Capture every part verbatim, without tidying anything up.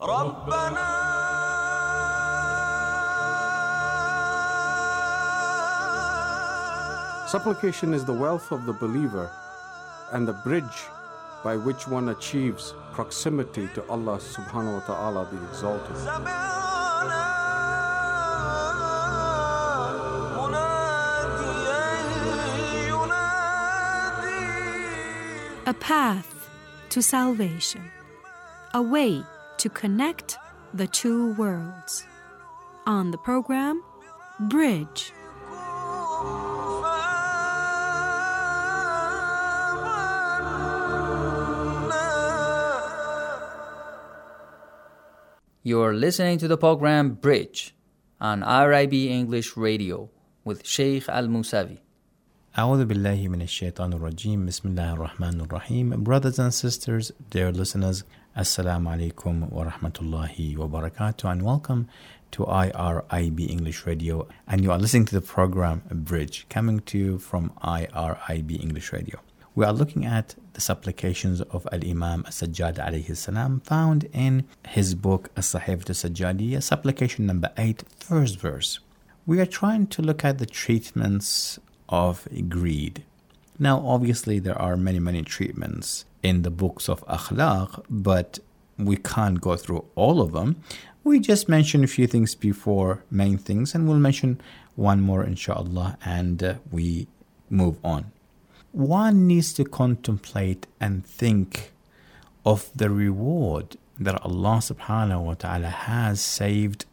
Supplication is the wealth of the believer and the bridge by which one achieves proximity to Allah subhanahu wa ta'ala the Exalted. A path to salvation, a way to connect the two worlds. On the program, Bridge. You're listening to the program Bridge on R I B English Radio with Sheikh Al-Musavi. أعوذ بالله من الشيطان الرجيم بسم الله الرحمن الرحيم. Brothers and sisters, dear listeners, Assalamu alaikum wa rahmatullahi wa barakatuh, and welcome to I R I B English Radio. And you are listening to the program Bridge, coming to you from I R I B English Radio. We are looking at the supplications of Al-Imam As-Sajjad alayhi salam, found in his book As-Sahifatu As-Sajjadiyya, supplication number eight, first verse. We are trying to look at the treatments of greed. Now, obviously, there are many, many treatments in the books of akhlaq, but we can't go through all of them. We just mentioned a few things before, main things, and we'll mention one more, inshallah, and uh, we move on. One needs to contemplate and think of the reward that Allah subhanahu wa ta'ala has saved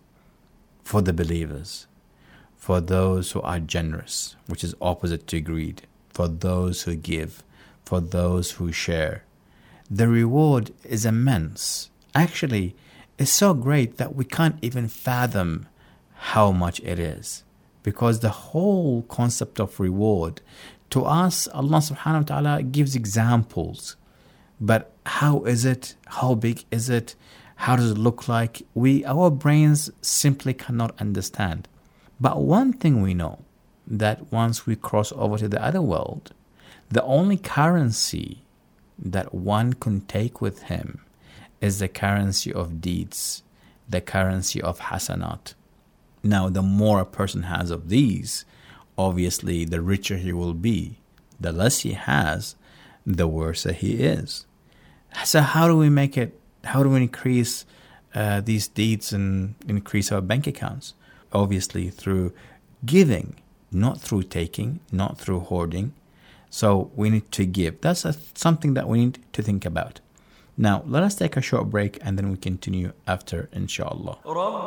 for the believers, for those who are generous, which is opposite to greed, for those who give, for those who share. The reward is immense. Actually, it's so great that we can't even fathom how much it is, because the whole concept of reward, to us, Allah subhanahu wa ta'ala gives examples. But how is it? How big is it? How does it look like? We, our brains simply cannot understand. But one thing we know, that once we cross over to the other world, the only currency that one can take with him is the currency of deeds, the currency of hasanat. Now, the more a person has of these, obviously, the richer he will be. The less he has, the worse he is. So how do we make it, how do we increase uh, these deeds and increase our bank accounts? Obviously, through giving, not through taking, not through hoarding. So we need to give. That's a, something that we need to think about. Now, let us take a short break and then we continue after, inshallah.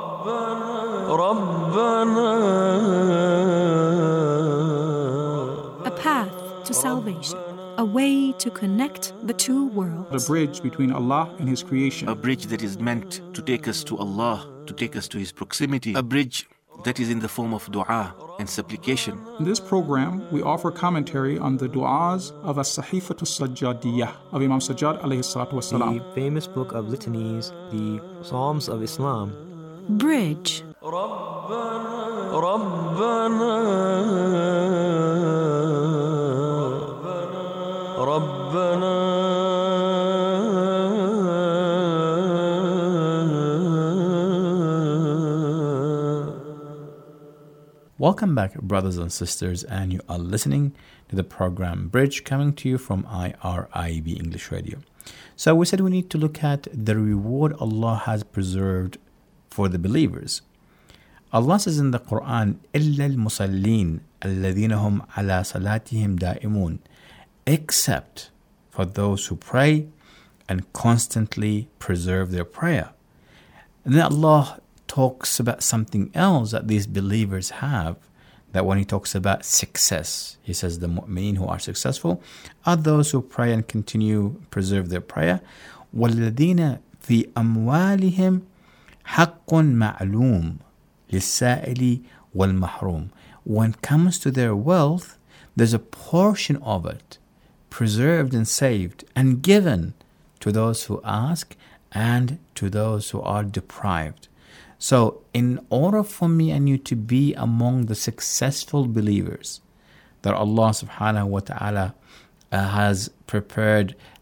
A path to salvation, a way to connect the two worlds. A bridge between Allah and His creation. A bridge that is meant to take us to Allah, to take us to His proximity. A bridge that is in the form of dua and supplication. In this program, we offer commentary on the du'as of As-Sahifatu As-Sajjadiyya of Imam Sajjad alayhi salatu wasalam. The famous book of litanies, the Psalms of Islam. Bridge. Welcome back, brothers and sisters, and you are listening to the program Bridge, coming to you from I R I B English Radio. So we said we need to look at the reward Allah has preserved for the believers. Allah says in the Quran, إِلَّا الْمُصَلِّينَ الَّذِينَ هُمْ عَلَى صَلَاتِهِمْ دَائِمُونَ, except for those who pray and constantly preserve their prayer. And then Allah talks about something else that these believers have, that when He talks about success, He says the mu'mineen who are successful are those who pray and continue preserve their prayer. وَالَّذِينَ فِي أَمْوَالِهِمْ حَقٌّ مَعْلُومٌ لِلسَّائِلِ وَالْمَحْرُومِ. When it comes to their wealth, there's a portion of it preserved and saved and given to those who ask and to those who are deprived. So in order for me and you to be among the successful believers that Allah subhanahu wa ta'ala uh, has prepared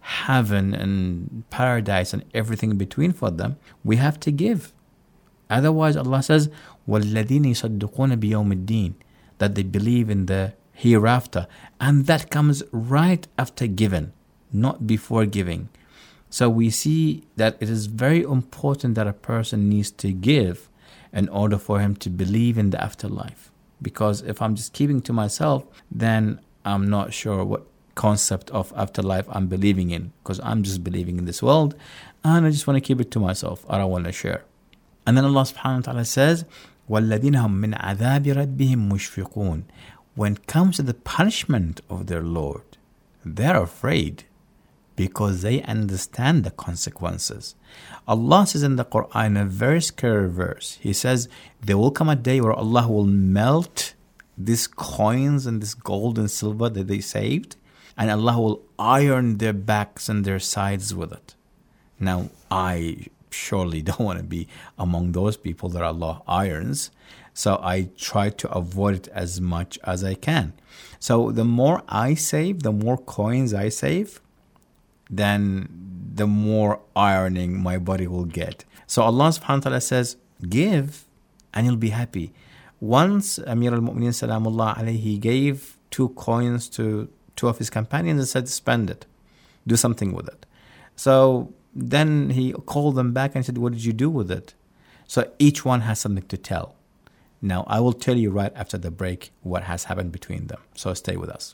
heaven and paradise and everything in between for them, we have to give. Otherwise, Allah says, وَالَّذِينَ يَصَدُّقُونَ بِيَوْمِ الدِّينِ, that they believe in the hereafter. And that comes right after giving, not before giving. So we see that it is very important that a person needs to give in order for him to believe in the afterlife. Because if I'm just keeping to myself, then I'm not sure what concept of afterlife I'm believing in, because I'm just believing in this world and I just want to keep it to myself. I don't want to share. And then Allah subhanahu wa ta'ala says, وَالَّذِينَ هُمْ مِنْ عَذَابِ رَبِّهِمْ مُشْفِقُونَ. When it comes to the punishment of their Lord, they're afraid because they understand the consequences. Allah says in the Quran, a very scary verse, He says, there will come a day where Allah will melt these coins and this gold and silver that they saved, and Allah will iron their backs and their sides with it. Now, I surely don't want to be among those people that Allah irons, so I try to avoid it as much as I can. So the more I save, the more coins I save, then the more ironing my body will get. So Allah subhanahu wa ta'ala says, give and you'll be happy. Once Amir al-Mu'mineen Salamullah alayhi, he gave two coins to two of his companions and said, spend it, do something with it. So then he called them back and said, what did you do with it? So each one has something to tell. Now I will tell you right after the break what has happened between them. So stay with us.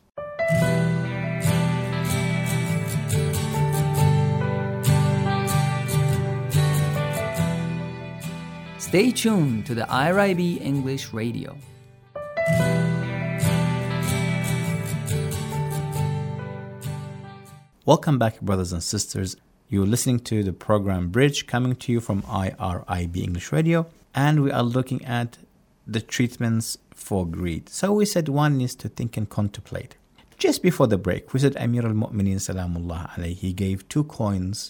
Stay tuned to the I R I B English Radio. Welcome back, brothers and sisters. You're listening to the program Bridge, coming to you from I R I B English Radio, and we are looking at the treatments for greed. So we said one needs to think and contemplate. Just before the break, we said Amir al-Mu'mineen Salamullah alayhi, he gave two coins,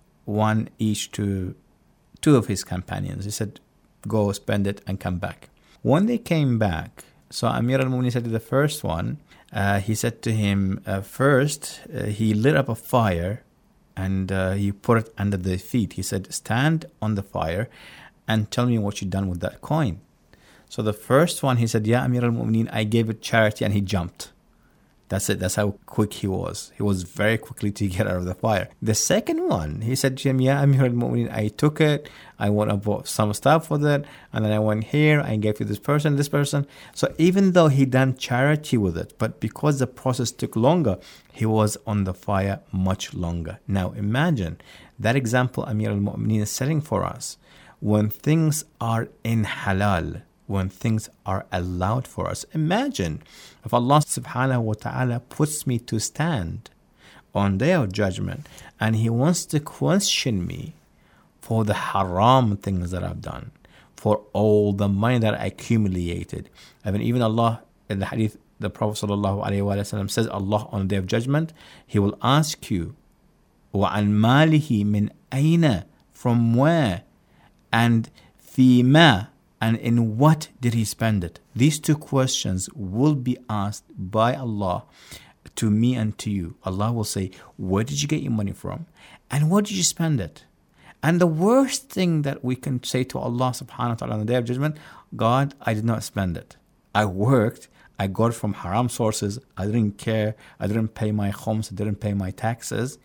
one each to two of his companions. He said, go spend it and come back. When they came back, so Amir al-Mu'mineen said to the first one, uh, he said to him, uh, first, uh, he lit up a fire and uh, he put it under their feet. He said, stand on the fire and tell me what you've done with that coin. So the first one, he said, Ya Amir al-Mu'mineen, I gave it charity, and he jumped. That's it. That's how quick he was. He was very quickly to get out of the fire. The second one, he said to him, Ya Amir al-Mu'mineen, I took it, I went and bought some stuff with it, and then I went here, I gave to this person, this person. So even though he done charity with it, but because the process took longer, he was on the fire much longer. Now imagine that example Amir al-Mu'mineen is setting for us. When things are in halal, when things are allowed for us. Imagine if Allah subhanahu wa ta'ala puts me to stand on Day of Judgment and He wants to question me for the haram things that I've done, for all the money that I accumulated. I mean, even Allah, in the hadith, the Prophet sallallahu alayhi wa sallam says, Allah on the Day of Judgment, He will ask you, وَعَنْ مَالِهِ مِنْ أَيْنَ, from where, and فِيمَا, and in what did he spend it? These two questions will be asked by Allah to me and to you. Allah will say, where did you get your money from? And what did you spend it? And the worst thing that we can say to Allah subhanahu wa ta'ala on the Day of Judgment, God, I did not spend it. I worked, I got it from haram sources, I didn't care, I didn't pay my khums, I didn't pay my taxes.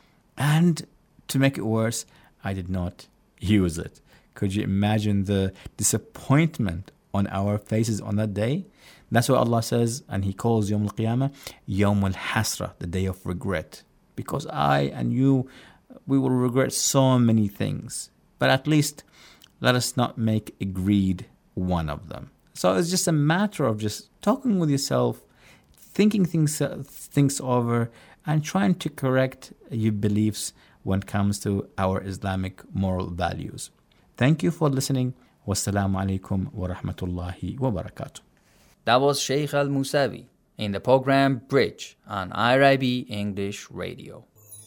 And to make it worse, I did not use it. Could you imagine the disappointment on our faces on that day? That's what Allah says, and He calls Yawm al-Qiyamah Yawm al-Hasra, the day of regret. Because I and you, we will regret so many things. But at least let us not make greed one of them. So it's just a matter of just talking with yourself, thinking things, uh, things over, and trying to correct your beliefs when it comes to our Islamic moral values. Thank you for listening. Wassalamu alaikum wa rahmatullahi wa barakatuh. That was Sheikh Al-Musawi in the program Bridge on I R I B English Radio.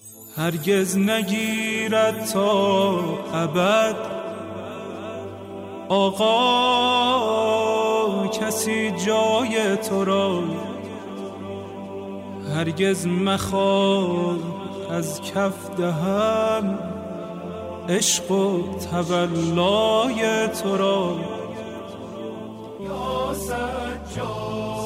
هرگز نگیرد تا ابد آقا کسی جای تو را هرگز مخواه از کف دهم عشق و تولای تو را یا سجاد